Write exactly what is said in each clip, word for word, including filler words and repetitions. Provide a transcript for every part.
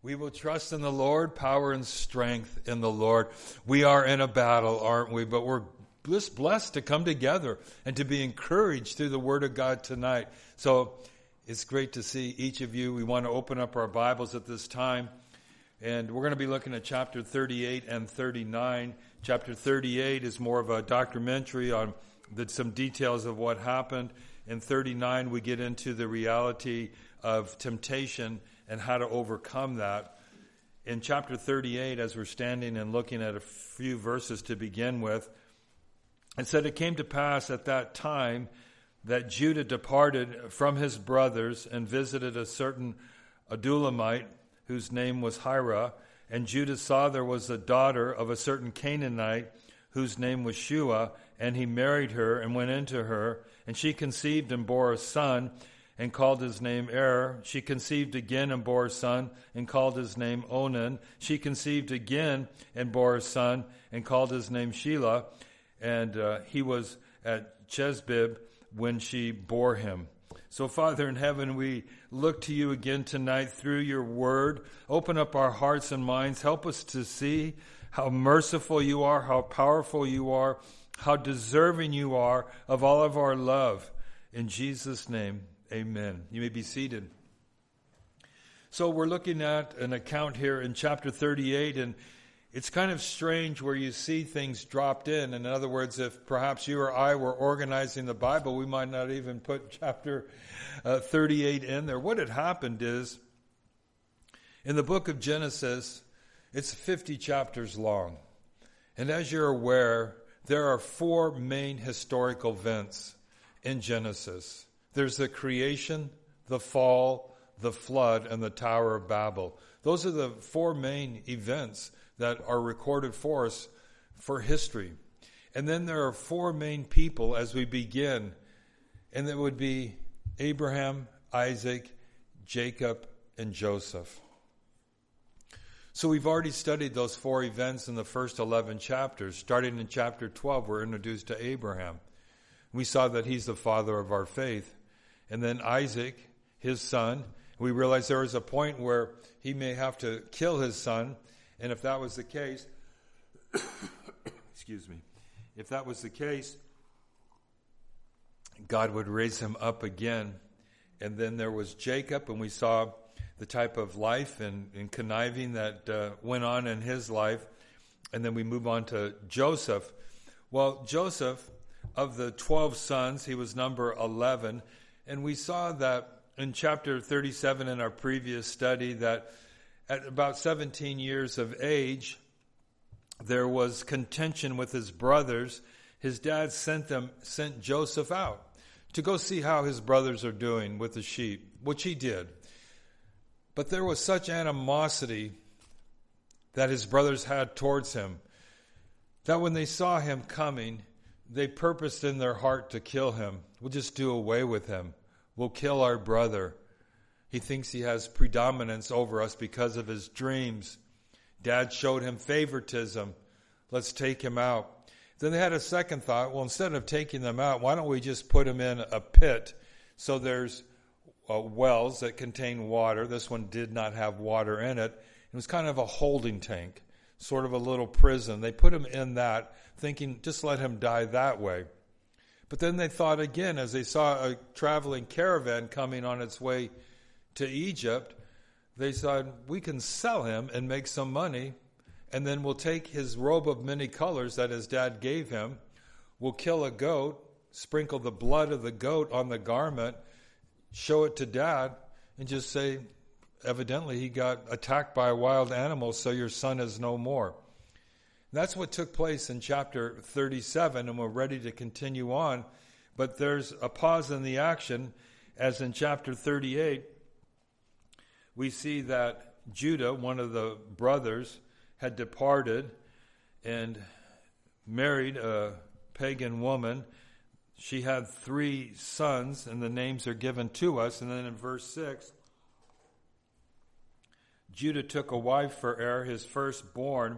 We will trust in the Lord, power and strength in the Lord. We are in a battle, aren't we? But we're just blessed to come together and to be encouraged through the Word of God tonight. So it's great to see each of you. We want to open up our Bibles at this time. And we're going to be looking at chapter thirty-eight and thirty-nine. Chapter thirty-eight is more of a documentary on the, some details of what happened. In thirty-nine, we get into the reality of temptation and how to overcome that. In chapter thirty-eight, as we're standing and looking at a few verses to begin with, it said, "It came to pass at that time that Judah departed from his brothers and visited a certain Adulamite, whose name was Hira. And Judah saw there was a daughter of a certain Canaanite, whose name was Shua, and he married her and went into her. And she conceived and bore a son, and called his name Er. She conceived again and bore a son, and called his name Onan. She conceived again and bore a son, and called his name Shelah. And uh, he was at Chezbib when she bore him." So, Father in heaven, we look to you again tonight through your word. Open up our hearts and minds. Help us to see how merciful you are, how powerful you are, how deserving you are of all of our love. In Jesus' name, amen. You may be seated. So we're looking at an account here in chapter thirty-eight, and it's kind of strange where you see things dropped in. In other words, if perhaps you or I were organizing the Bible, we might not even put chapter uh, thirty-eight in there. What had happened is, in the book of Genesis, it's fifty chapters long. And as you're aware, there are four main historical events in Genesis. There's the creation, the fall, the flood, and the Tower of Babel. Those are the four main events that are recorded for us for history. And then there are four main people as we begin, and that would be Abraham, Isaac, Jacob, and Joseph. So we've already studied those four events in the first eleven chapters. Starting in chapter twelve, we're introduced to Abraham. We saw that he's the father of our faith. And then Isaac, his son, we realized there was a point where he may have to kill his son. And if that was the case, excuse me, if that was the case, God would raise him up again. And then there was Jacob, and we saw the type of life and, and conniving that uh, went on in his life. And then we move on to Joseph. Well, Joseph, of the twelve sons, he was number eleven. And we saw that in chapter thirty-seven in our previous study that at about seventeen years of age, there was contention with his brothers. His dad sent them, sent Joseph out to go see how his brothers are doing with the sheep, which he did. But there was such animosity that his brothers had towards him that when they saw him coming, they purposed in their heart to kill him. We'll just do away with him. We'll kill our brother. He thinks he has predominance over us because of his dreams. Dad showed him favoritism. Let's take him out. Then they had a second thought. Well, instead of taking them out, why don't we just put him in a pit? So there's uh, wells that contain water. This one did not have water in it. It was kind of a holding tank, sort of a little prison. They put him in that, thinking just let him die that way. But then they thought again, as they saw a traveling caravan coming on its way to Egypt, they said, we can sell him and make some money, and then we'll take his robe of many colors that his dad gave him. We'll kill a goat, sprinkle the blood of the goat on the garment, show it to dad, and just say, evidently he got attacked by a wild animal, so your son is no more. And that's what took place in chapter thirty-seven, and we're ready to continue on. But there's a pause in the action, as in chapter thirty-eight, we see that Judah, one of the brothers, had departed and married a pagan woman. She had three sons, and the names are given to us. And then in verse six, Judah took a wife for Er, his firstborn,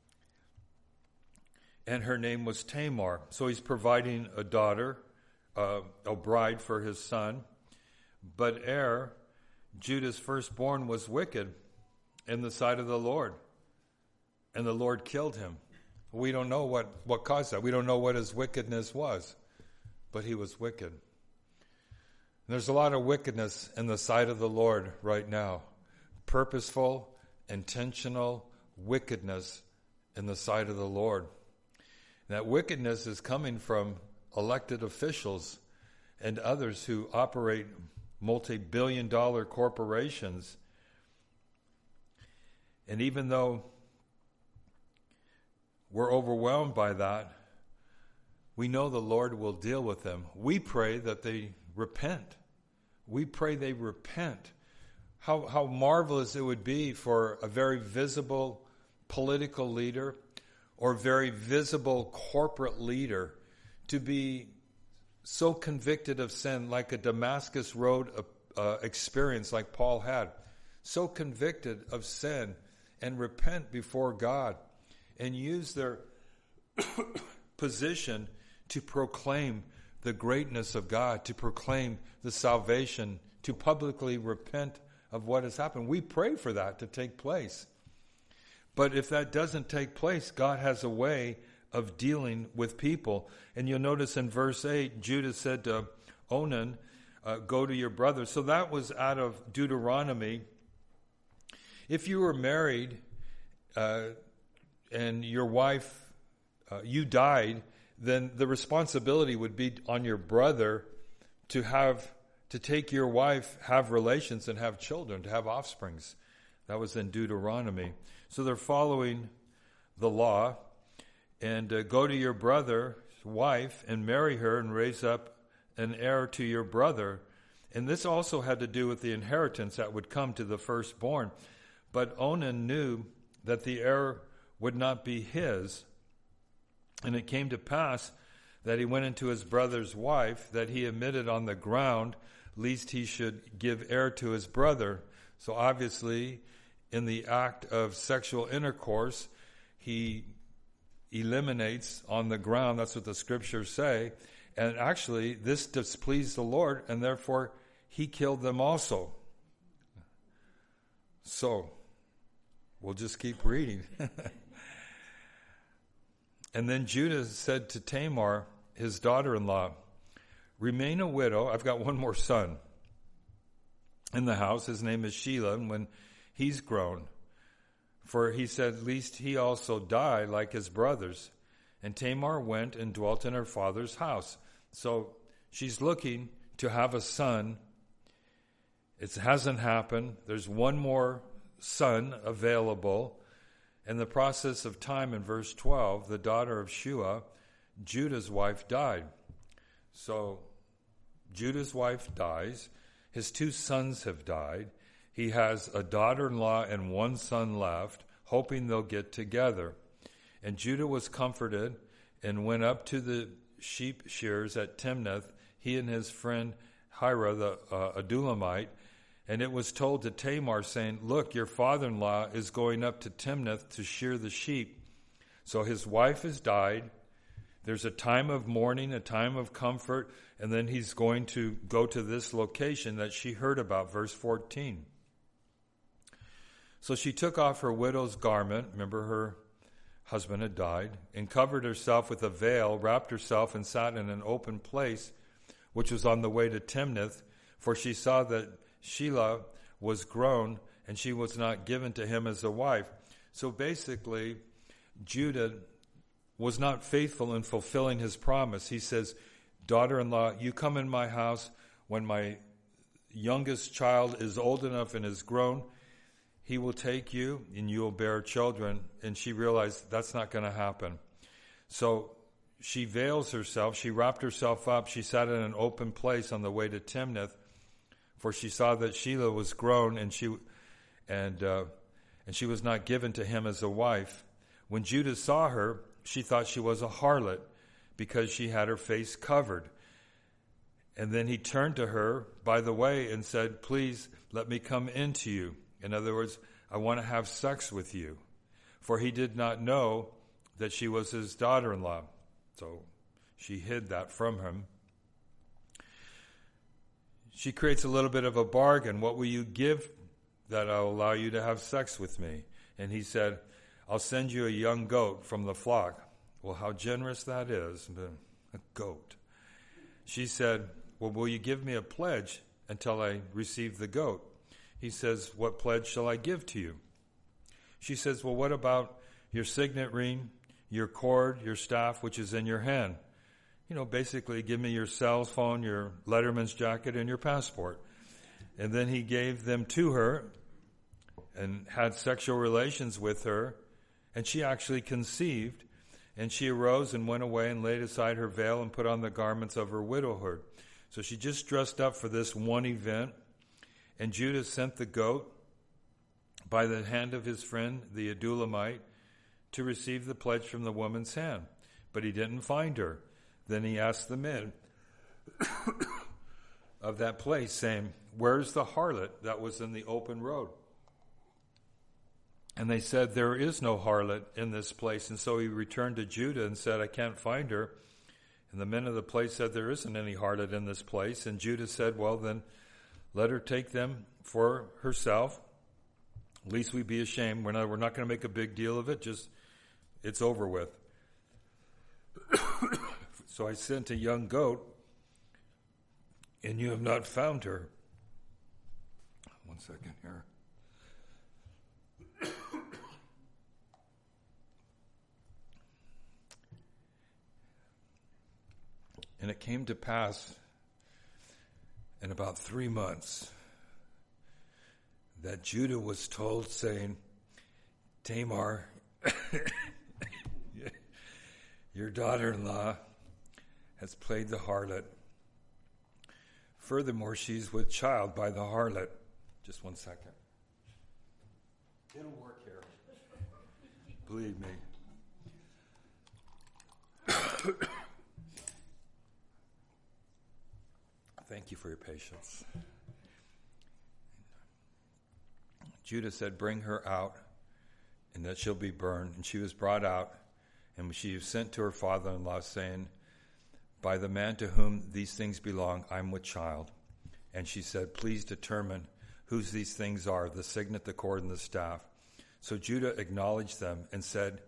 and her name was Tamar. So he's providing a daughter, uh, a bride for his son. But Er, Judah's firstborn, was wicked in the sight of the Lord, and the Lord killed him. We don't know what, what caused that. We don't know what his wickedness was, but he was wicked. And there's a lot of wickedness in the sight of the Lord right now. Purposeful, intentional wickedness in the sight of the Lord. And that wickedness is coming from elected officials and others who operate multi-billion dollar corporations. And even though we're overwhelmed by that, we know the Lord will deal with them. We pray that they repent. We pray they repent. How, how marvelous it would be for a very visible political leader or very visible corporate leader to be so convicted of sin, like a Damascus Road uh, experience like Paul had, so convicted of sin and repent before God and use their position to proclaim the greatness of God, to proclaim the salvation, to publicly repent of what has happened. We pray for that to take place. But if that doesn't take place, God has a way of dealing with people. And you'll notice in verse eight, Judah said to Onan, uh, go to your brother. So that was out of Deuteronomy. If you were married uh, and your wife, uh, you died, then the responsibility would be on your brother to have, to take your wife, have relations and have children, to have offsprings. That was in Deuteronomy. So they're following the law. And uh, go to your brother's wife and marry her and raise up an heir to your brother. And this also had to do with the inheritance that would come to the firstborn. But Onan knew that the heir would not be his. And it came to pass that he went into his brother's wife, that he admitted on the ground, lest he should give heir to his brother. So obviously, in the act of sexual intercourse, he eliminates on the ground. That's what the scriptures say. And actually, this displeased the Lord, and therefore he killed them also. So, we'll just keep reading. And then Judah said to Tamar, his daughter-in-law, remain a widow. I've got one more son in the house. His name is Shelah, and when he's grown, for he said, lest he also die like his brothers. And Tamar went and dwelt in her father's house. So she's looking to have a son. It hasn't happened. There's one more son available. In the process of time, in verse twelve, the daughter of Shua, Judah's wife, died. So Judah's wife dies. His two sons have died. He has a daughter-in-law and one son left, hoping they'll get together. And Judah was comforted and went up to the sheep shearers at Timnath, he and his friend Hira the uh, Adulamite. And it was told to Tamar, saying, look, your father-in-law is going up to Timnath to shear the sheep. So his wife has died. There's a time of mourning, a time of comfort, and then he's going to go to this location that she heard about, verse fourteen. So she took off her widow's garment, remember her husband had died, and covered herself with a veil, wrapped herself, and sat in an open place, which was on the way to Timnath, for she saw that Shelah was grown, and she was not given to him as a wife. So basically, Judah was not faithful in fulfilling his promise. He says, daughter-in-law, you come in my house when my youngest child is old enough and is grown. He will take you and you will bear children. And she realized that's not going to happen. So she veils herself. She wrapped herself up. She sat in an open place on the way to Timnath, for she saw that Shelah was grown, and she and uh, and she was not given to him as a wife. When Judah saw her, she thought she was a harlot, because she had her face covered. And then he turned to her by the way and said, please let me come into you. In other words, I want to have sex with you. For he did not know that she was his daughter-in-law. So she hid that from him. She creates a little bit of a bargain. What will you give that I'll allow you to have sex with me. And he said, I'll send you a young goat from the flock. Well, how generous that is. A goat. She said, well, will you give me a pledge until I receive the goat? He says, what pledge shall I give to you? She says, well, what about your signet ring, your cord, your staff, which is in your hand? You know, basically, give me your cell phone, your letterman's jacket, and your passport. And then he gave them to her and had sexual relations with her, and she actually conceived. And she arose and went away and laid aside her veil and put on the garments of her widowhood. So she just dressed up for this one event. And Judah sent the goat by the hand of his friend, the Adullamite, to receive the pledge from the woman's hand. But he didn't find her. Then he asked the men of that place, saying, where's the harlot that was in the open road? And they said, there is no harlot in this place. And so he returned to Judah and said, I can't find her. And the men of the place said, there isn't any harlot in this place. And Judah said, well, then let her take them for herself. At least we be ashamed. We're not, we're not going to make a big deal of it. Just, it's over with. So I sent a young goat, and you have not found her. One second here. And it came to pass in about three months that Judah was told, saying, Tamar, your daughter-in-law, has played the harlot. Furthermore, she's with child by the harlot. Just one second. It'll work here. Believe me. Thank you for your patience. Judah said, bring her out, and that she'll be burned. And she was brought out, and she was sent to her father-in-law, saying, by the man to whom these things belong, I'm with child. And she said, please determine whose these things are, the signet, the cord, and the staff. So Judah acknowledged them and said,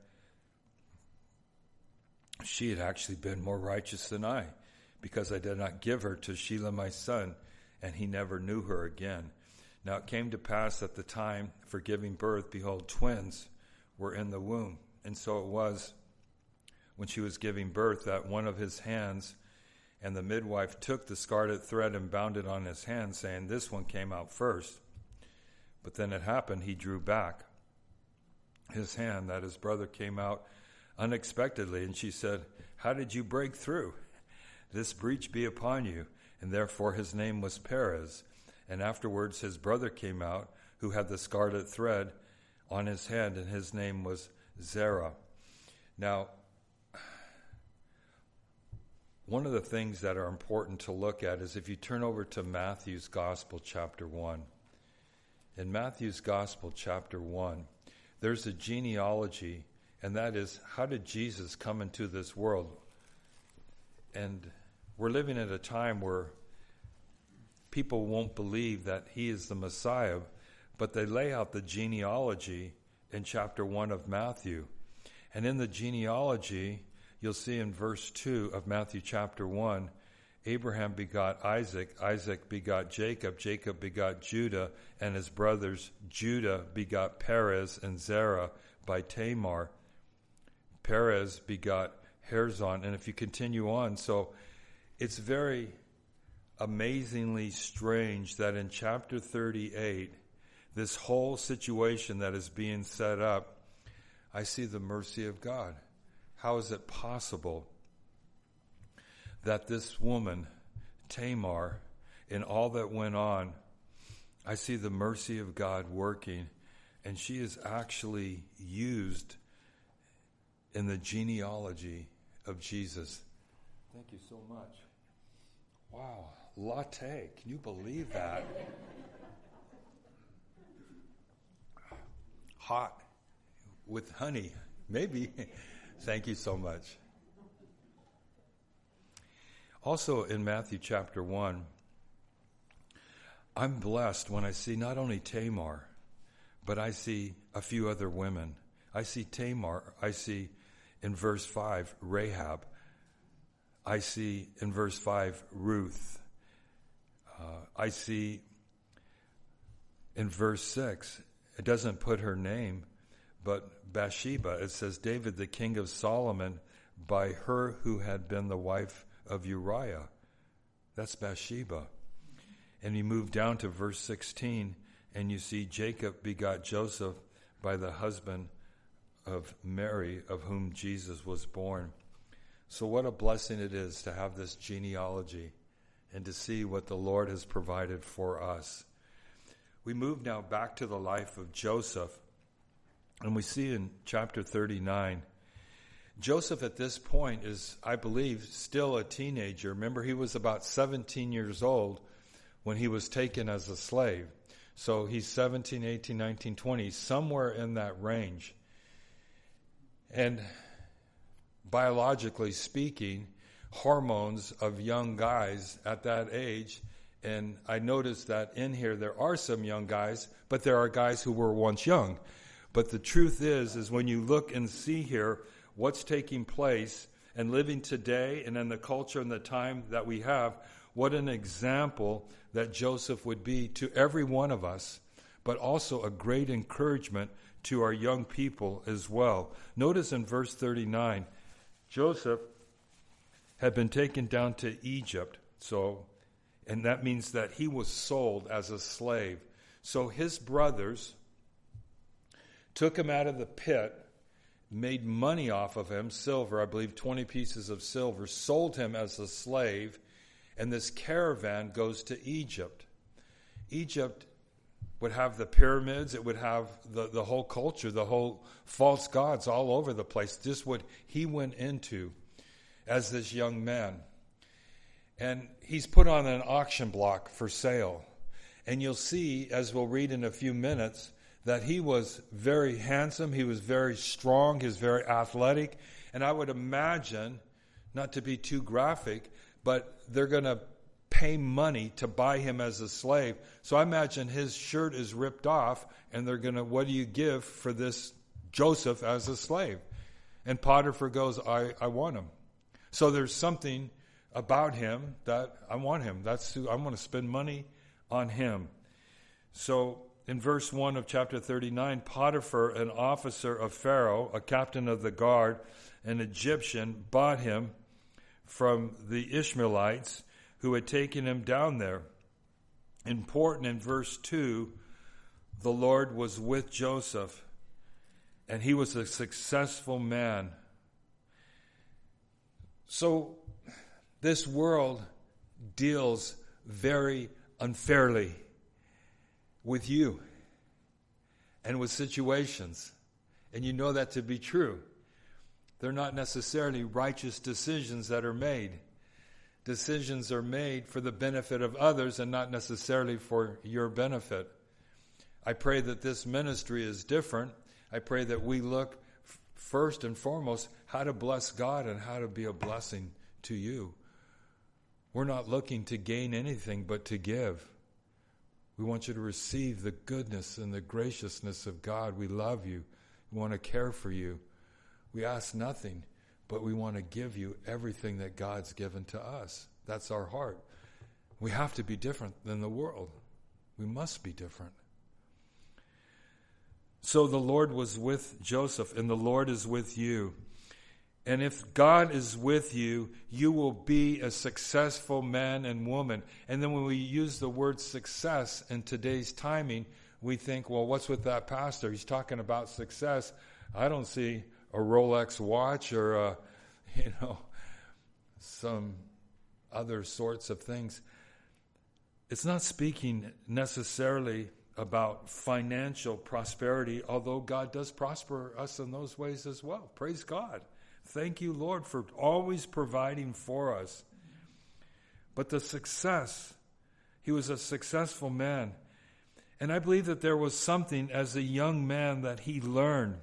she had actually been more righteous than I, because I did not give her to Shelah my son, and he never knew her again. Now it came to pass at the time for giving birth, behold, twins were in the womb. And so it was, when she was giving birth, that one of his hands, and the midwife took the scarlet thread and bound it on his hand, saying, this one came out first. But then it happened, he drew back his hand, that his brother came out unexpectedly. And she said, how did you break through? This breach be upon you. And therefore his name was Perez. And afterwards his brother came out, who had the scarlet thread on his hand, and his name was Zerah. Now, one of the things that are important to look at is if you turn over to Matthew's Gospel, chapter one. In Matthew's Gospel, chapter one, there's a genealogy, and that is, how did Jesus come into this world? And we're living at a time where people won't believe that he is the Messiah, but they lay out the genealogy in chapter one of Matthew. And in the genealogy, you'll see in verse two of Matthew chapter one, Abraham begot Isaac, Isaac begot Jacob, Jacob begot Judah, and his brothers. Judah begot Perez and Zerah by Tamar. Perez begot Herzon. And if you continue on, so it's very amazingly strange that in chapter thirty-eight, this whole situation that is being set up, I see the mercy of God. How is it possible that this woman, Tamar, in all that went on, I see the mercy of God working, and she is actually used in the genealogy of Jesus. Thank you so much. Wow, latte. Can you believe that? Hot with honey. Maybe. Thank you so much. Also in Matthew chapter one, I'm blessed when I see not only Tamar, but I see a few other women. I see Tamar. I see in verse five, Rahab. I see in verse five, Ruth. Uh, I see in verse six, it doesn't put her name, but Bathsheba. It says, David, the king of Solomon, by her who had been the wife of Uriah. That's Bathsheba. And you move down to verse sixteen, and you see Jacob begot Joseph by the husband of Mary, of whom Jesus was born. So what a blessing it is to have this genealogy and to see what the Lord has provided for us. We move now back to the life of Joseph, and we see in chapter thirty-nine, Joseph at this point is, I believe, still a teenager. Remember, he was about seventeen years old when he was taken as a slave. So he's seventeen, eighteen, nineteen, twenty, somewhere in that range. And biologically speaking, hormones of young guys at that age, and I noticed that in here there are some young guys, but there are guys who were once young. But the truth is, is when you look and see here what's taking place and living today and in the culture and the time that we have, what an example that Joseph would be to every one of us, but also a great encouragement to our young people as well. Notice in verse thirty-nine, Joseph had been taken down to Egypt, so, and that means that he was sold as a slave. So his brothers took him out of the pit, made money off of him, silver, I believe twenty pieces of silver, sold him as a slave, and this caravan goes to Egypt. Egypt would have the pyramids, it would have the, the whole culture, the whole false gods all over the place. This is what he went into as this young man. And he's put on an auction block for sale. And you'll see, as we'll read in a few minutes, that he was very handsome, he was very strong, he was very athletic. And I would imagine, not to be too graphic, but they're going to pay money to buy him as a slave. So I imagine his shirt is ripped off, and they're going to, what do you give for this Joseph as a slave? And Potiphar goes, I, I want him. So there's something about him that I want him. That's who I'm going to spend money on him. So in verse one of chapter thirty-nine, Potiphar, an officer of Pharaoh, a captain of the guard, an Egyptian, bought him from the Ishmaelites who had taken him down there. Important in verse two, the Lord was with Joseph, and he was a successful man. So this world deals very unfairly with you and with situations, and you know that to be true. They're not necessarily righteous decisions that are made. Decisions are made for the benefit of others and not necessarily for your benefit. I pray that this ministry is different. I pray that we look f- first and foremost how to bless God and how to be a blessing to you. We're not looking to gain anything but to give. We want you to receive the goodness and the graciousness of God. We love you. We want to care for you. We ask nothing, but we want to give you everything that God's given to us. That's our heart. We have to be different than the world. We must be different. So the Lord was with Joseph, and the Lord is with you. And if God is with you, you will be a successful man and woman. And then when we use the word success in today's timing, we think, well, what's with that pastor? He's talking about success. I don't see a Rolex watch or, a, you know, some other sorts of things. It's not speaking necessarily about financial prosperity, although God does prosper us in those ways as well. Praise God. Thank you, Lord, for always providing for us. But the success, he was a successful man. And I believe that there was something as a young man that he learned.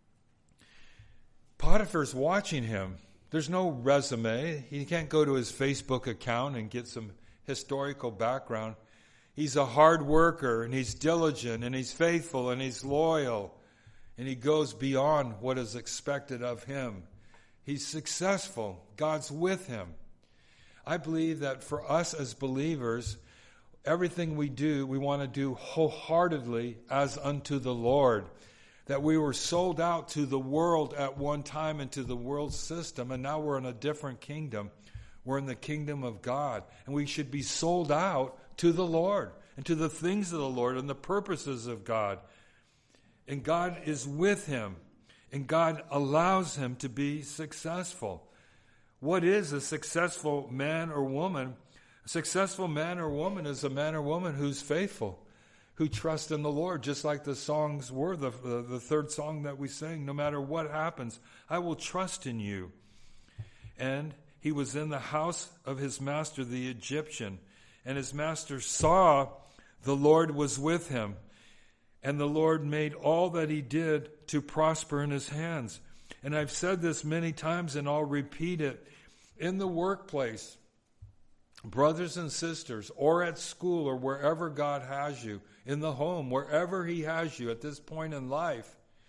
Potiphar's watching him. There's no resume. He can't go to his Facebook account and get some historical background. He's a hard worker, and he's diligent, and he's faithful, and he's loyal, and he goes beyond what is expected of him. He's successful. God's with him. I believe that for us as believers, everything we do, we want to do wholeheartedly as unto the Lord. That we were sold out to the world at one time and to the world system, and now we're in a different kingdom. We're in the kingdom of God, and we should be sold out to the Lord and to the things of the Lord and the purposes of God. And God is with him, and God allows him to be successful. What is a successful man or woman? A successful man or woman is a man or woman who's faithful, who trusts in the Lord, just like the songs were, the, the, the third song that we sang, no matter what happens, I will trust in you. And he was in the house of his master, the Egyptian, and his master saw the Lord was with him, and the Lord made all that he did to prosper in his hands. And I've said this many times, and I'll repeat it. In the workplace, brothers and sisters, or at school, or wherever God has you, in the home, wherever he has you at this point in life,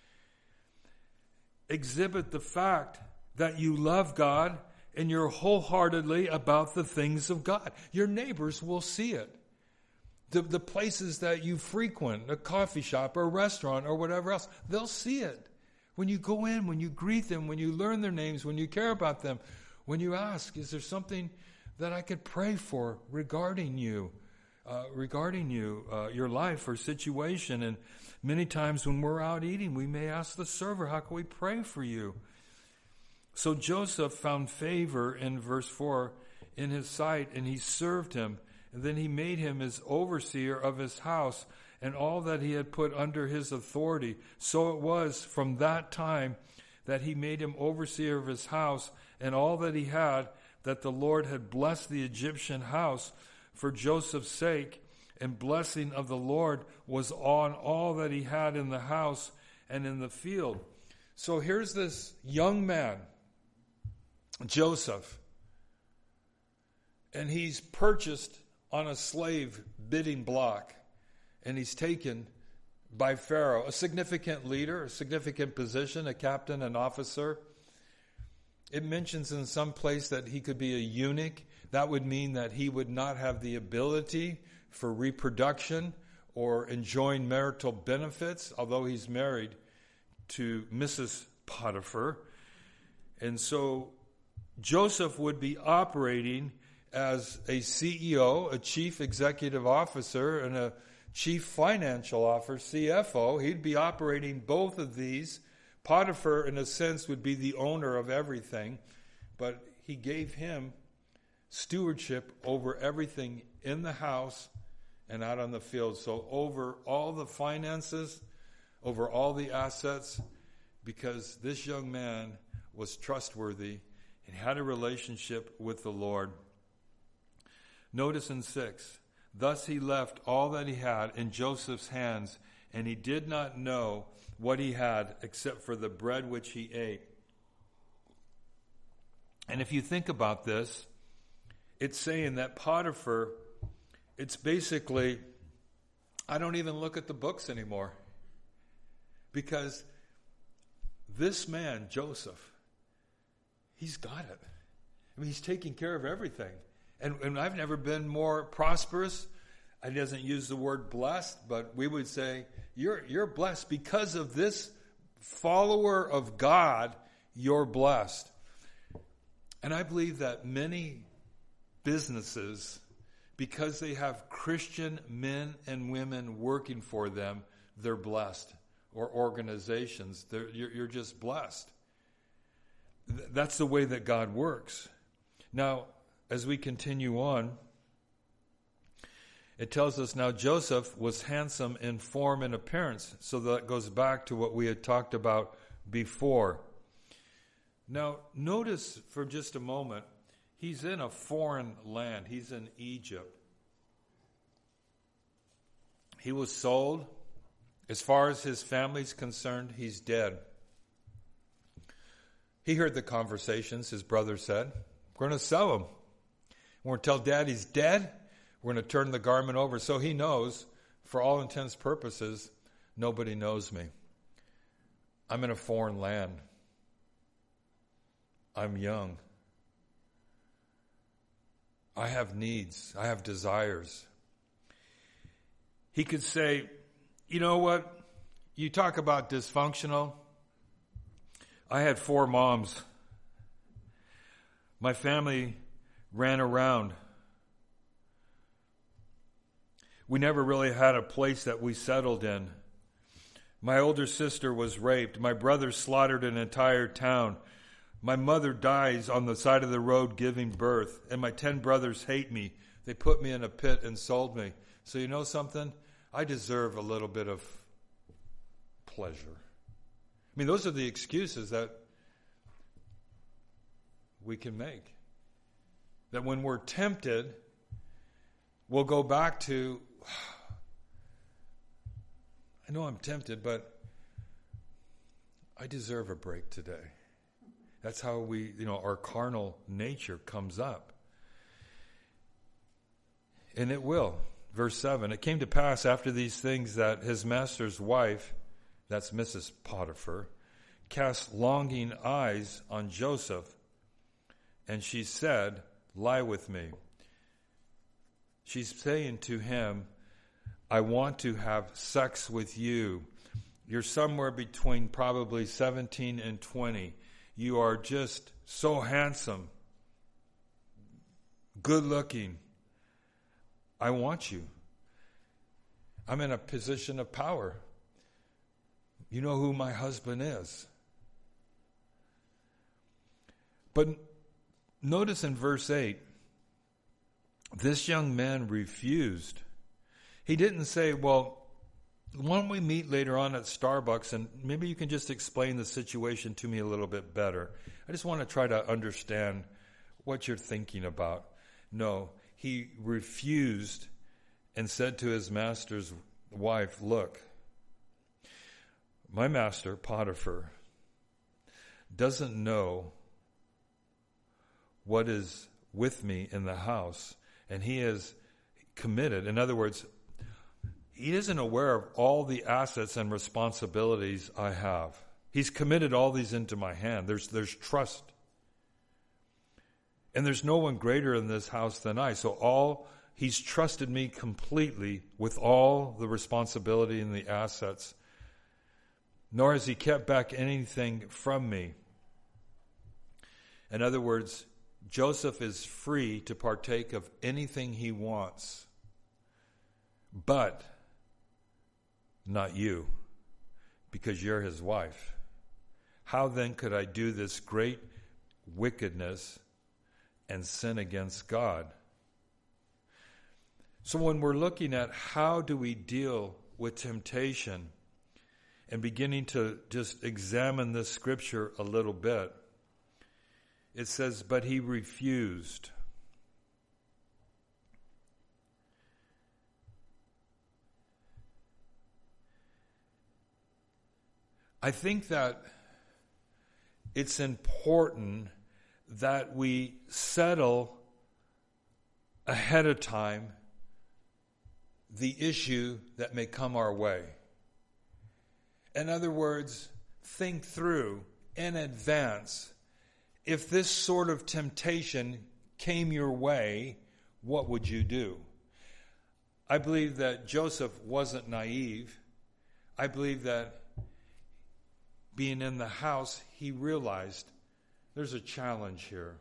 exhibit the fact that you love God and you're wholeheartedly about the things of God. Your neighbors will see it. The, the places that you frequent, a coffee shop or a restaurant or whatever else, they'll see it. When you go in, when you greet them, when you learn their names, when you care about them, when you ask, is there something that I could pray for regarding you, uh, regarding you, uh, your life or situation? And many times when we're out eating, we may ask the server, how can we pray for you? So Joseph found favor in verse four in his sight, and he served him. And then he made him his overseer of his house and all that he had put under his authority. So it was from that time that he made him overseer of his house and all that he had, that the Lord had blessed the Egyptian house for Joseph's sake, and blessing of the Lord was on all that he had in the house and in the field. So here's this young man, Joseph, and he's purchased on a slave bidding block, and he's taken by Pharaoh, a significant leader, a significant position, a captain, an officer. It mentions in some place that he could be a eunuch. That would mean that he would not have the ability for reproduction or enjoying marital benefits, although he's married to Missus Potiphar. And so Joseph would be operating as a C E O, a chief executive officer, and a chief financial officer, C F O. He'd be operating both of these. Potiphar, in a sense, would be the owner of everything, but he gave him stewardship over everything in the house and out on the field. So over all the finances, over all the assets, because this young man was trustworthy and had a relationship with the Lord. Notice in six, thus he left all that he had in Joseph's hands, and he did not know what he had except for the bread which he ate. And if you think about this, it's saying that Potiphar, it's basically, I don't even look at the books anymore. Because this man, Joseph, he's got it. I mean, he's taking care of everything. And, and I've never been more prosperous. He doesn't use the word blessed, but we would say, you're, you're blessed because of this follower of God, you're blessed. And I believe that many businesses, because they have Christian men and women working for them, they're blessed. Or organizations, they're, you're, you're just blessed. That's the way that God works. Now, as we continue on, it tells us now Joseph was handsome in form and appearance. So that goes back to what we had talked about before. Now, notice for just a moment, he's in a foreign land. He's in Egypt. He was sold. As far as his family's concerned, he's dead. He heard the conversations, his brother said. We're going to sell him. We're going to tell Dad he's dead. We're going to turn the garment over. So he knows, for all intents purposes, nobody knows me. I'm in a foreign land. I'm young. I have needs. I have desires. He could say, you know what? You talk about dysfunctional. I had four moms. My family ran around. We never really had a place that we settled in. My older sister was raped. My brother slaughtered an entire town. My mother dies on the side of the road giving birth. And my ten brothers hate me. They put me in a pit and sold me. So you know something? I deserve a little bit of pleasure. I mean, those are the excuses that we can make. That when we're tempted, we'll go back to, I know I'm tempted, but I deserve a break today. That's how we, you know, our carnal nature comes up. And it will. Verse seven, it came to pass after these things that his master's wife, that's Missus Potiphar, cast longing eyes on Joseph, and she said, lie with me. She's saying to him, I want to have sex with you. You're somewhere between probably seventeen and twenty. You are just so handsome, good looking. I want you. I'm in a position of power. You know who my husband is. But notice in verse eight, this young man refused. He didn't say, well, why don't we meet later on at Starbucks and maybe you can just explain the situation to me a little bit better. I just want to try to understand what you're thinking about. No, he refused and said to his master's wife, look, my master, Potiphar, doesn't know what is with me in the house, and he is committed. In other words, he isn't aware of all the assets and responsibilities I have. He's committed all these into my hand. There's, there's trust. And there's no one greater in this house than I. So all he's trusted me completely with all the responsibility and the assets. Nor has he kept back anything from me. In other words, Joseph is free to partake of anything he wants, but not you, because you're his wife. How then could I do this great wickedness and sin against God? So when we're looking at how do we deal with temptation and beginning to just examine this scripture a little bit, it says, but he refused. I think that it's important that we settle ahead of time the issue that may come our way. In other words, think through in advance, if this sort of temptation came your way, what would you do? I believe that Joseph wasn't naive. I believe that being in the house, he realized there's a challenge here.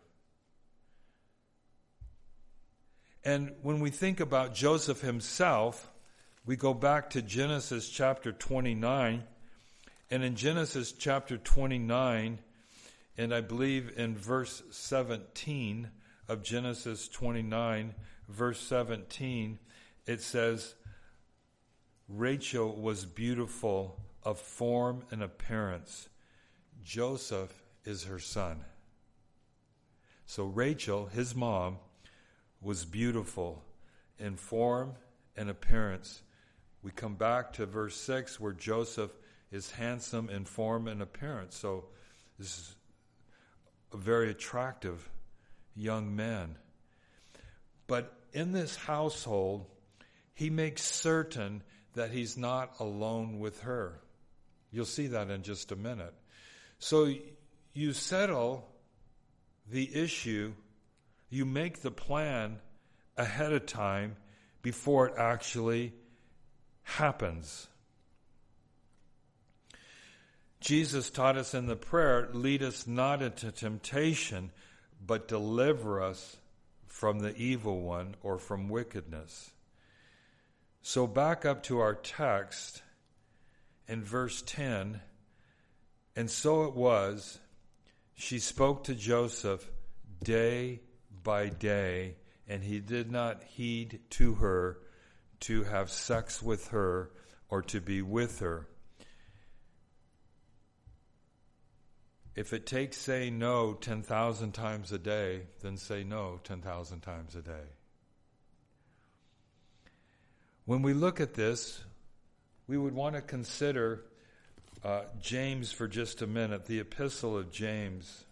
And when we think about Joseph himself, we go back to Genesis chapter twenty-nine. And in Genesis chapter twenty-nine, and I believe in verse seventeen of Genesis twenty-nine, verse seventeen, it says, Rachel was beautiful of form and appearance. Joseph is her son. So Rachel, his mom, was beautiful in form and appearance. We come back to verse six where Joseph is handsome in form and appearance. So this is a very attractive young man. But in this household, he makes certain that he's not alone with her. You'll see that in just a minute. So you settle the issue, you make the plan ahead of time before it actually happens. Jesus taught us in the prayer, lead us not into temptation, but deliver us from the evil one or from wickedness. So back up to our text in verse ten. And so it was, she spoke to Joseph day by day, and he did not heed to her to have sex with her or to be with her. If it takes saying no ten thousand times a day, then say no ten thousand times a day. When we look at this, we would want to consider uh, James for just a minute, the epistle of James.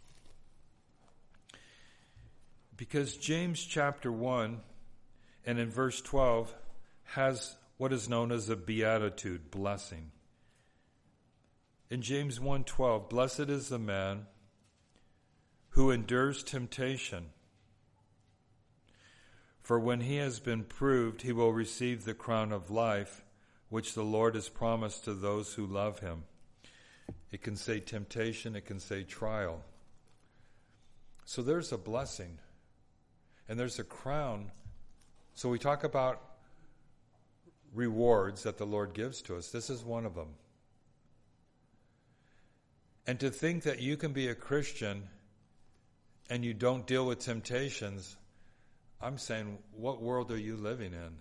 Because James chapter one and in verse twelve has what is known as a beatitude, blessing. In James one twelve, blessed is the man who endures temptation, for when he has been proved, he will receive the crown of life, which the Lord has promised to those who love him. It can say temptation, it can say trial. So there's a blessing, and there's a crown. So we talk about rewards that the Lord gives to us. This is one of them. And to think that you can be a Christian and you don't deal with temptations, I'm saying, what world are you living in?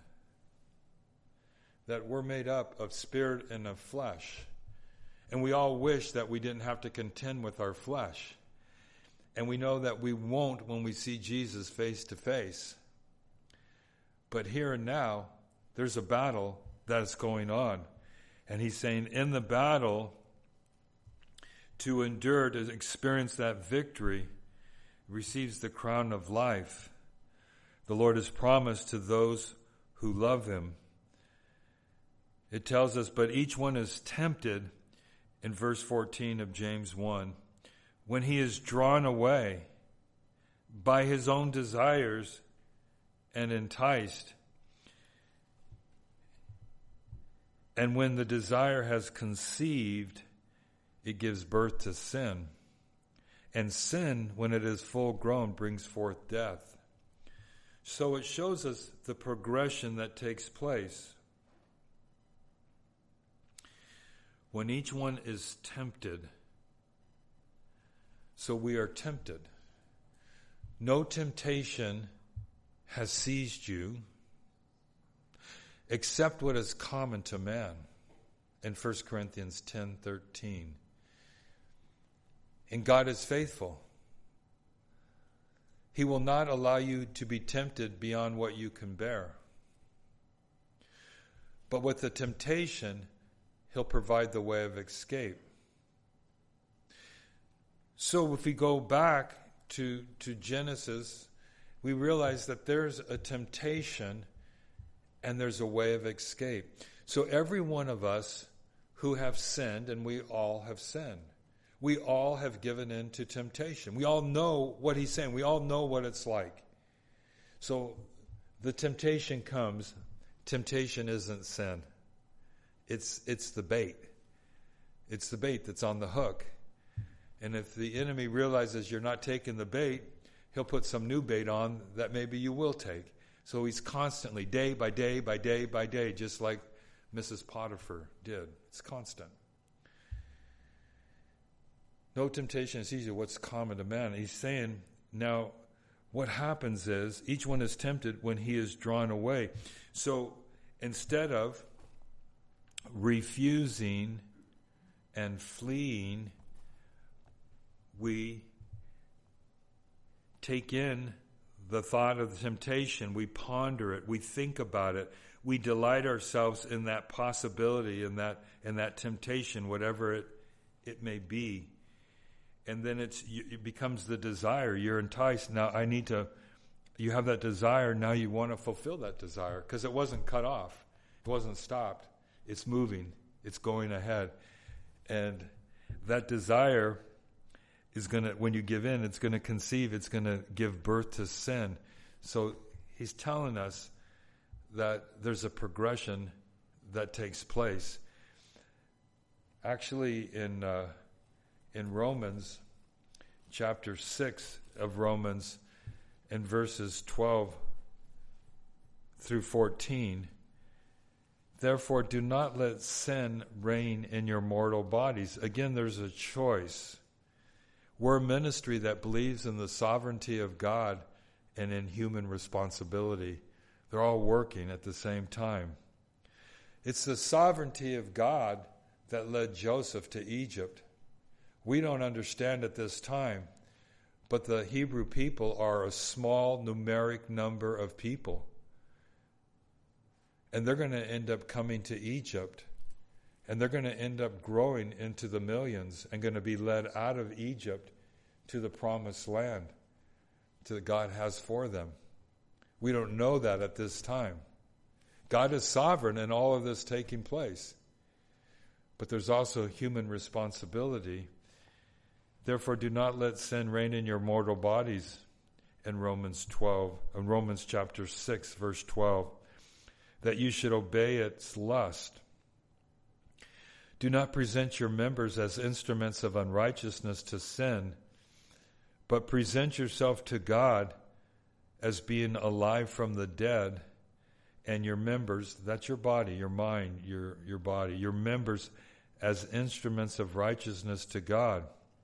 That we're made up of spirit and of flesh. And we all wish that we didn't have to contend with our flesh. And we know that we won't when we see Jesus face to face. But here and now, there's a battle that's going on. And he's saying, in the battle, to endure, to experience that victory, receives the crown of life. The Lord has promised to those who love him. It tells us, but each one is tempted, in verse fourteen of James one, when he is drawn away by his own desires and enticed. And when the desire has conceived, it gives birth to sin. And sin, when it is full grown, brings forth death. So it shows us the progression that takes place. When each one is tempted, so we are tempted. No temptation has seized you except what is common to man in First Corinthians ten thirteen. And God is faithful. He will not allow you to be tempted beyond what you can bear. But with the temptation, he'll provide the way of escape. So if we go back to, to Genesis, we realize that there's a temptation and there's a way of escape. So every one of us who have sinned, and we all have sinned, we all have given in to temptation. We all know what he's saying. We all know what it's like. So the temptation comes. Temptation isn't sin. It's it's the bait. It's the bait that's on the hook. And if the enemy realizes you're not taking the bait, he'll put some new bait on that maybe you will take. So he's constantly, day by day, by day, by day, just like Missus Potiphar did. It's constant. No temptation is easy. What's common to man? He's saying, now, what happens is, each one is tempted when he is drawn away. So instead of refusing and fleeing, we take in the thought of the temptation, we ponder it, we think about it, we delight ourselves in that possibility, in that in that temptation, whatever it it may be. And then it's it becomes the desire. You're enticed. Now I need to, you have that desire, now you want to fulfill that desire because it wasn't cut off. It wasn't stopped. It's moving. It's going ahead. And that desire is going to, when you give in, it's going to conceive, it's going to give birth to sin. So he's telling us that there's a progression that takes place. Actually, in uh, in Romans, chapter six of Romans, in verses twelve through fourteen, therefore do not let sin reign in your mortal bodies. Again, there's a choice. We're a ministry that believes in the sovereignty of God and in human responsibility. They're all working at the same time. It's the sovereignty of God that led Joseph to Egypt. We don't understand at this time, but the Hebrew people are a small numeric number of people. And they're going to end up coming to Egypt. And they're going to end up growing into the millions and going to be led out of Egypt to the promised land that God has for them. We don't know that at this time. God is sovereign in all of this taking place. But there's also human responsibility. Therefore, do not let sin reign in your mortal bodies. In Romans twelve, in Romans chapter six, verse twelve, that you should obey its lust. Do not present your members as instruments of unrighteousness to sin, but present yourself to God as being alive from the dead, and your members, that's your body, your mind, your, your body, your members as instruments of righteousness to God.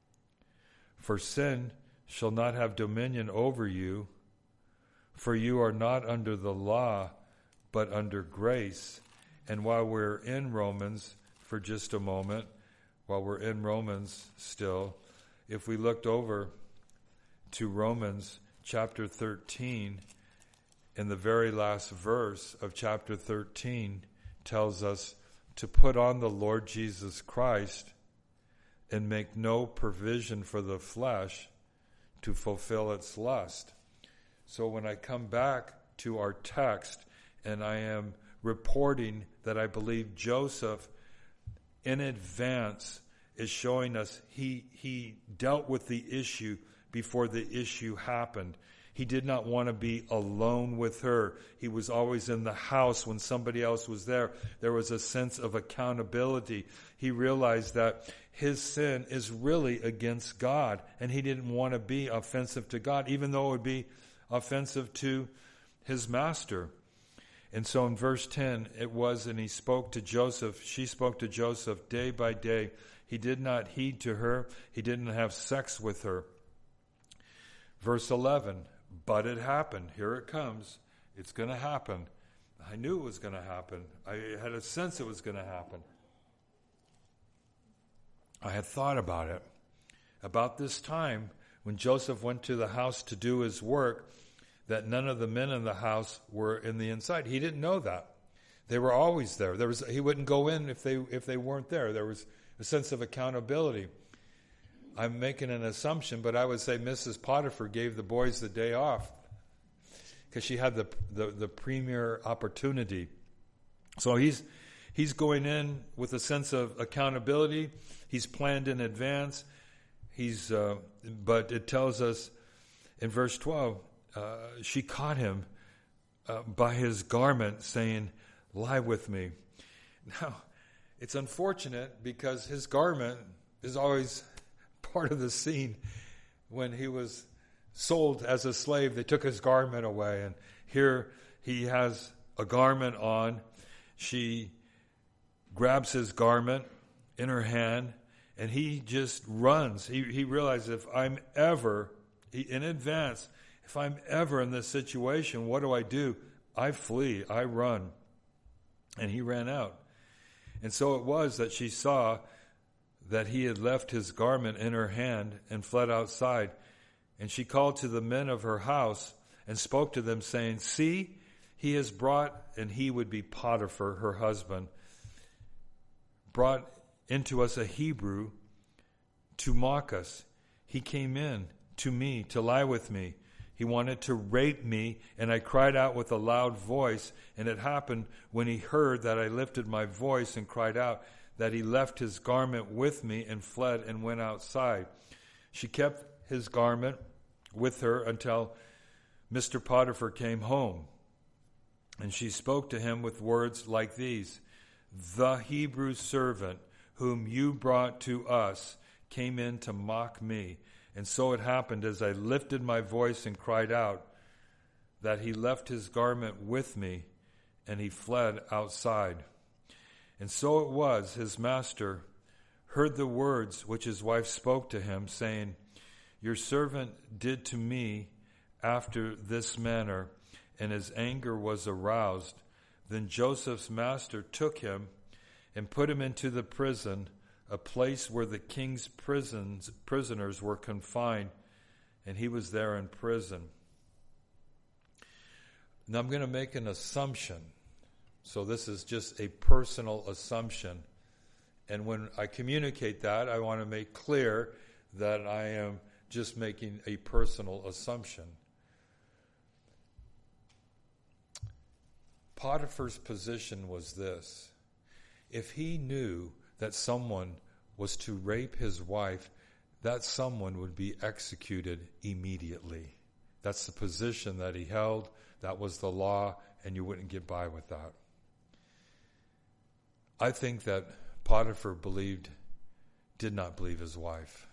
For sin shall not have dominion over you, for you are not under the law, but under grace. And while we're in Romans, for just a moment, while we're in Romans still, if we looked over to Romans chapter thirteen, in the very last verse of chapter thirteen tells us to put on the Lord Jesus Christ and make no provision for the flesh to fulfill its lust. So when I come back to our text and I am reporting that I believe Joseph in advance is showing us he he dealt with the issue before the issue happened. He did not want to be alone with her. He was always in the house when somebody else was there. There was a sense of accountability. He realized that his sin is really against God, and he didn't want to be offensive to God, even though it would be offensive to his master. And so in verse ten, it was, and he spoke to Joseph, she spoke to Joseph day by day. He did not heed to her. He didn't have sex with her. Verse eleven, but it happened. Here it comes. It's going to happen. I knew it was going to happen. I had a sense it was going to happen. I had thought about it. About this time, when Joseph went to the house to do his work, that none of the men in the house were in the inside. He didn't know that. They were always there. There was he wouldn't go in if they if they weren't there. There was a sense of accountability. I'm making an assumption, but I would say Missus Potiphar gave the boys the day off because she had the, the the premier opportunity. So he's he's going in with a sense of accountability. He's planned in advance. He's uh, but it tells us in verse twelve. Uh, she caught him uh, by his garment, saying, "Lie with me." Now, it's unfortunate because his garment is always part of the scene. When he was sold as a slave, they took his garment away, and here he has a garment on. She grabs his garment in her hand, and he just runs. He, he realizes, if I'm ever, he, in advance, if I'm ever in this situation, what do I do? I flee, I run. And he ran out. And so it was that she saw that he had left his garment in her hand and fled outside. And she called to the men of her house and spoke to them, saying, "See, he has brought," and he would be Potiphar, her husband, "brought into us a Hebrew to mock us. He came in to me to lie with me. He wanted to rape me, and I cried out with a loud voice. And it happened when he heard that I lifted my voice and cried out, that he left his garment with me and fled and went outside. She kept his garment with her until Mister Potiphar came home. And she spoke to him with words like these: "The Hebrew servant whom you brought to us came in to mock me. And so it happened, as I lifted my voice and cried out, that he left his garment with me, and he fled outside. And so it was, his master heard the words which his wife spoke to him, saying, Your servant did to me after this manner, and his anger was aroused. Then Joseph's master took him and put him into the prison, a place where the king's prisons, prisoners were confined, and he was there in prison." Now I'm going to make an assumption. So this is just a personal assumption. And when I communicate that, I want to make clear that I am just making a personal assumption. Potiphar's position was this: if he knew that someone was to rape his wife, that someone would be executed immediately. That's the position that he held. That was the law, and you wouldn't get by with that. I think that Potiphar believed, did not believe his wife,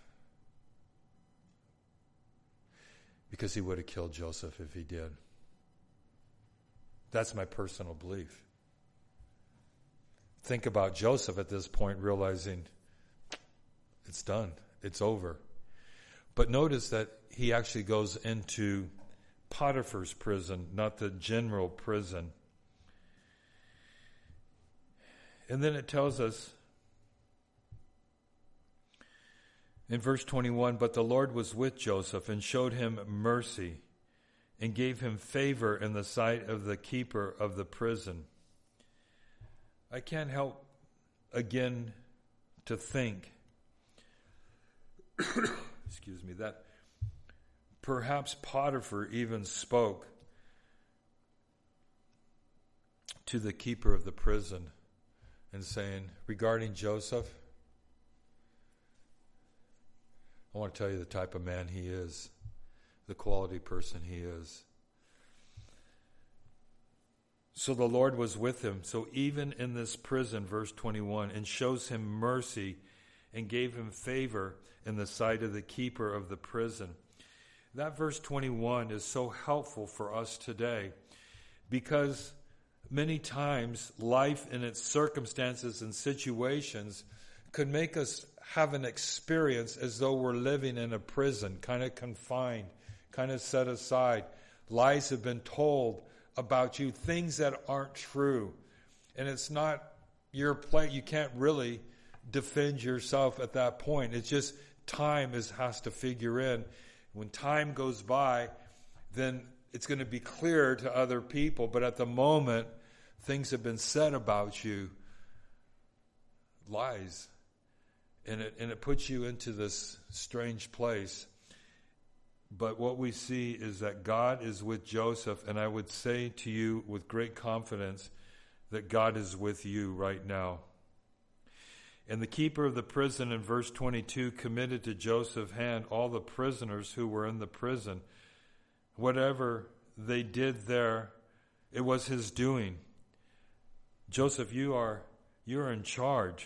because he would have killed Joseph if he did. That's my personal belief. Think about Joseph at this point, realizing it's done, it's over. But notice that he actually goes into Potiphar's prison, not the general prison. And then it tells us in verse twenty-one, "But the Lord was with Joseph and showed him mercy and gave him favor in the sight of the keeper of the prison." I can't help again to think, excuse me, that perhaps Potiphar even spoke to the keeper of the prison and saying, regarding Joseph, I want to tell you the type of man he is, the quality person he is. So the Lord was with him. So even in this prison, verse twenty-one, and shows him mercy and gave him favor in the sight of the keeper of the prison. That verse twenty-one is so helpful for us today, because many times life and its circumstances and situations could make us have an experience as though we're living in a prison, kind of confined, kind of set aside. Lies have been told about you, things that aren't true. And it's not your play. You can't really defend yourself at that point. It's just time is has to figure in. When time goes by, then it's going to be clear to other people. But at the moment, things have been said about you, lies. And it and it puts you into this strange place. But what we see is that God is with Joseph, and I would say to you with great confidence that God is with you right now. And the keeper of the prison in verse twenty-two committed to Joseph's hand all the prisoners who were in the prison. Whatever they did there, it was his doing. Joseph, you are you're in charge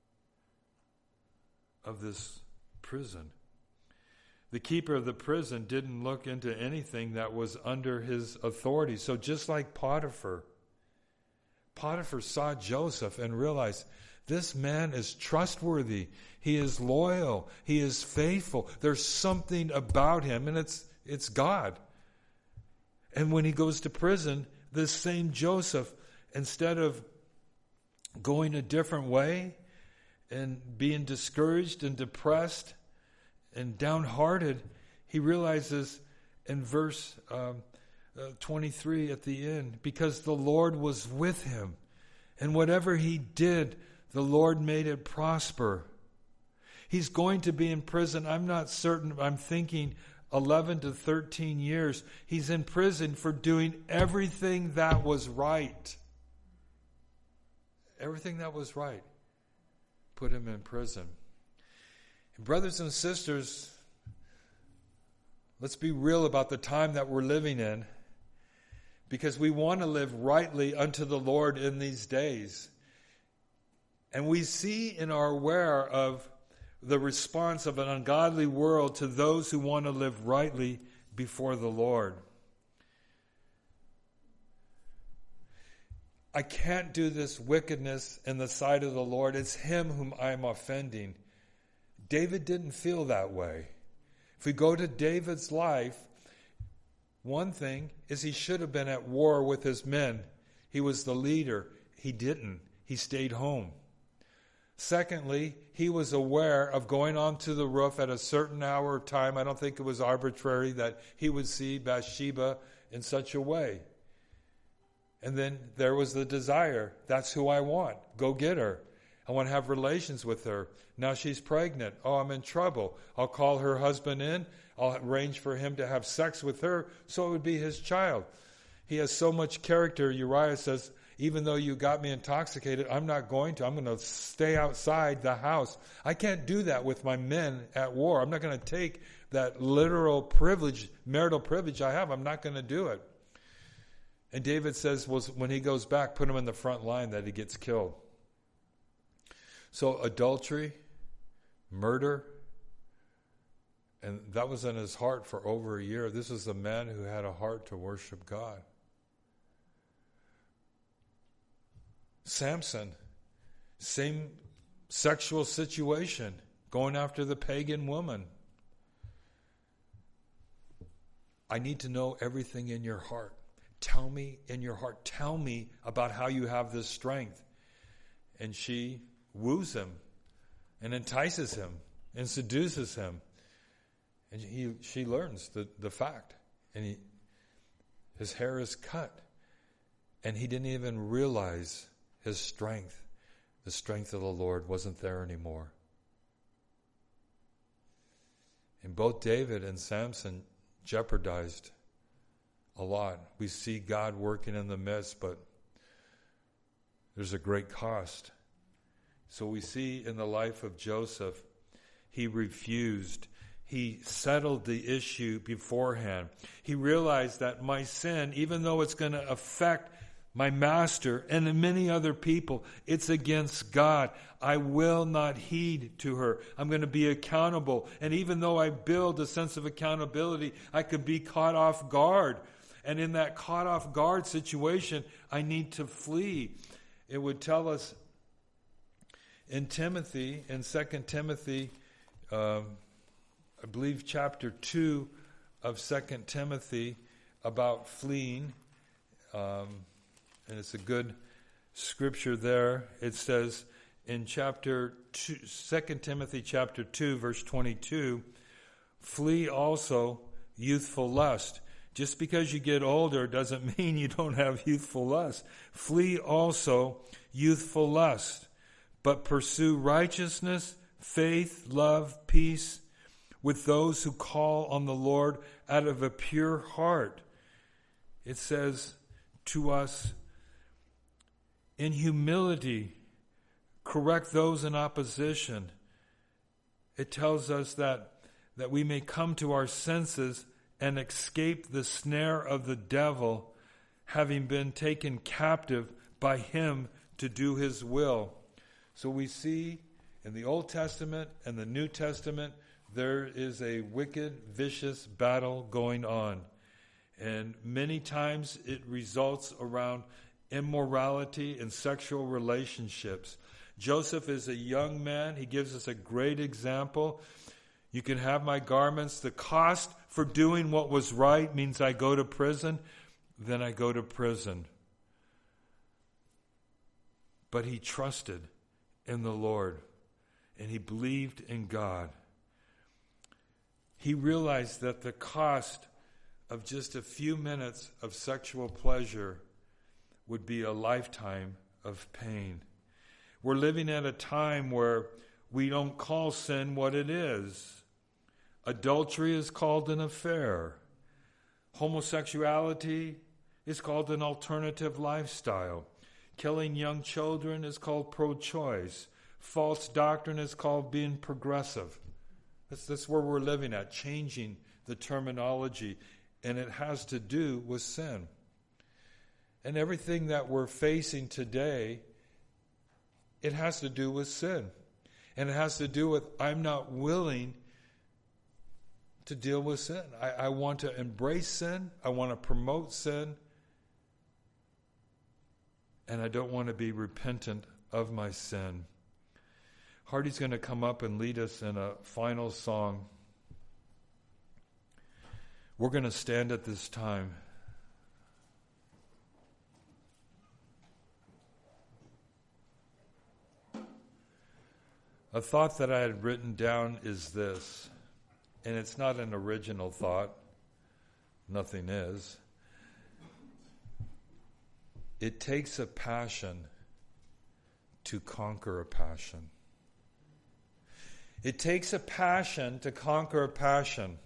of this prison. The keeper of the prison didn't look into anything that was under his authority. So just like Potiphar, Potiphar saw Joseph and realized, this man is trustworthy. He is loyal. He is faithful. There's something about him, and it's it's God. And when he goes to prison, this same Joseph, instead of going a different way and being discouraged and depressed and downhearted, he realizes in verse um, uh, twenty-three at the end, because the Lord was with him, and whatever he did, the Lord made it prosper. He's going to be in prison. I'm not certain. I'm thinking eleven to thirteen years. He's in prison for doing everything that was right. Everything that was right put him in prison. And brothers and sisters, let's be real about the time that we're living in, because we want to live rightly unto the Lord in these days. And we see and are aware of the response of an ungodly world to those who want to live rightly before the Lord. I can't do this wickedness in the sight of the Lord. It's him whom I'm offending. David didn't feel that way. If we go to David's life, one thing is he should have been at war with his men. He was the leader. He didn't. He stayed home. Secondly, he was aware of going onto the roof at a certain hour of time. I don't think it was arbitrary that he would see Bathsheba in such a way. And then there was the desire. That's who I want. Go get her. I want to have relations with her. Now she's pregnant. Oh, I'm in trouble. I'll call her husband in. I'll arrange for him to have sex with her so it would be his child. He has so much character. Uriah says, even though you got me intoxicated, I'm not going to. I'm going to stay outside the house. I can't do that with my men at war. I'm not going to take that literal privilege, marital privilege I have. I'm not going to do it. And David says, well, when he goes back, put him in the front line that he gets killed. So adultery, murder, and that was in his heart for over a year. This is a man who had a heart to worship God. Samson, same sexual situation, going after the pagan woman. I need to know everything in your heart. Tell me in your heart. Tell me about how you have this strength. And she woos him and entices him and seduces him. And he, she learns the, the fact. And he, his hair is cut. And he didn't even realize his strength. The strength of the Lord wasn't there anymore. And both David and Samson jeopardized a lot. We see God working in the midst, but there's a great cost. So we see in the life of Joseph, he refused. He settled the issue beforehand. He realized that my sin, even though it's going to affect my master and many other people, it's against God. I will not heed to her. I'm going to be accountable. And even though I build a sense of accountability, I could be caught off guard. And in that caught off guard situation, I need to flee. It would tell us in Timothy, in Second Timothy, um, I believe chapter two of Second Timothy, about fleeing. Um, and it's a good scripture there. It says in chapter two, Second Timothy chapter two, verse twenty-two, flee also youthful lust. Just because you get older doesn't mean you don't have youthful lust. Flee also youthful lust, but pursue righteousness, faith, love, peace with those who call on the Lord out of a pure heart. It says to us, in humility, correct those in opposition. It tells us that, that we may come to our senses and escape the snare of the devil, having been taken captive by him to do his will. So we see in the Old Testament and the New Testament, there is a wicked, vicious battle going on. And many times it results around immorality and sexual relationships. Joseph is a young man. He gives us a great example. You can have my garments. The cost for doing what was right means I go to prison. Then I go to prison. But he trusted in the Lord, and he believed in God. He realized that the cost of just a few minutes of sexual pleasure would be a lifetime of pain. We're living at a time where we don't call sin what it is. Adultery is called an affair. Homosexuality is called an alternative lifestyle. Killing young children is called pro-choice. False doctrine is called being progressive. That's, that's where we're living at, changing the terminology. And it has to do with sin. And everything that we're facing today, it has to do with sin. And it has to do with, I'm not willing to deal with sin. I, I want to embrace sin. I want to promote sin. And I don't want to be repentant of my sin. Hardy's going to come up and lead us in a final song. We're going to stand at this time. A thought that I had written down is this, and it's not an original thought. Nothing is. It takes a passion to conquer a passion. It takes a passion to conquer a passion.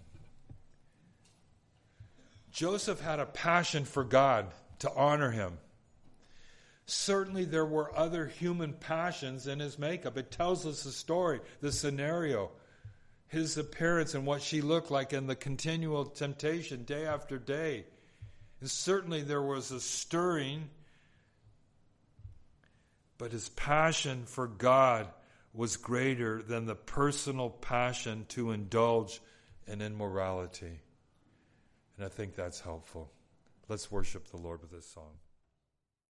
Joseph had a passion for God, to honor him. Certainly there were other human passions in his makeup. It tells us the story, the scenario, his appearance and what she looked like and the continual temptation day after day. And certainly there was a stirring, but his passion for God was greater than the personal passion to indulge in immorality. And I think that's helpful. Let's worship the Lord with this song.